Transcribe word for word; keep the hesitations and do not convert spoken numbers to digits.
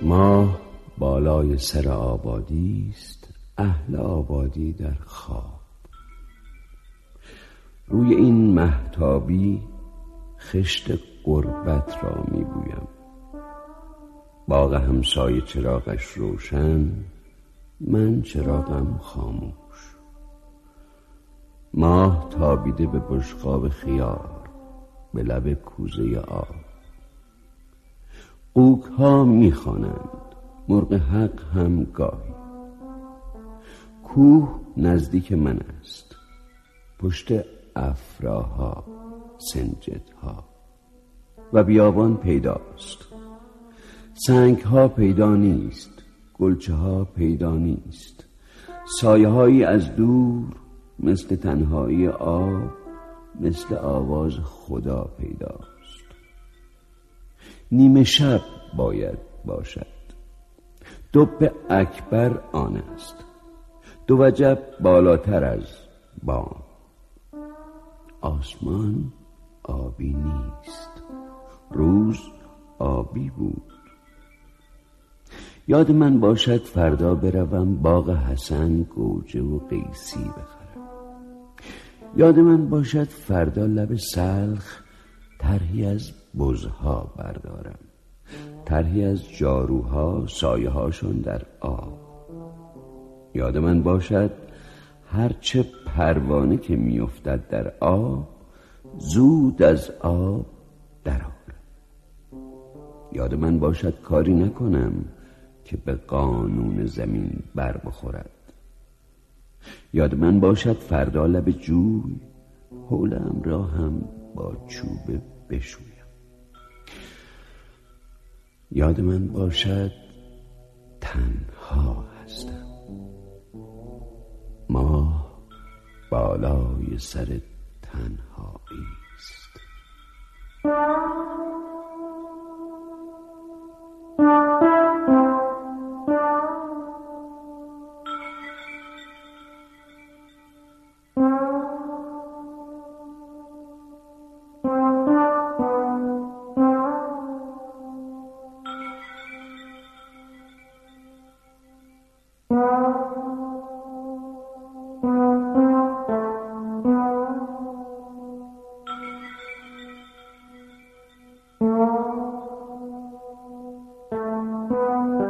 ماه بالای سر آبادی است، اهل آبادی در خواب. روی این مهتابی خشت غربت را می بویم. باغ همسایه چراغش روشن، من چراغم خاموش. ماه تابیده به بشقاب خیار، به لب کوزه آب. قوک ها می خوانند، مرغ حق هم گاهی. کوه نزدیک من است، پشت افراها، سنجدها. و بیابان پیداست، سنگ ها پیدا نیست، گلچه ها پیدا نیست. سایه هایی از دور، مثل تنهایی آب، مثل آواز خدا پیداست. نیمه شب باید باشد، دب اکبر آن است، دو وجب بالاتر از بام. آسمان آبی نیست، روز آبی بود. یاد من باشد فردا بروم باغ حسن گوجه و قیسی بخرم. یاد من باشد فردا لب سلخ طرحی از بزها بردارم، طرحی از جاروها سایه هاشون در آب. یاد من باشد هرچه پروانه که میافتد در آب، زود از آب درآرم. یاد من باشد کاری نکنم که به قانون زمین بر بخورد. یاد من باشد فردا لب جوی حولم را هم با چوبه بشویم. یاد من باشد تنها هستم، ماه بالای سر تنهایی است. Thank you.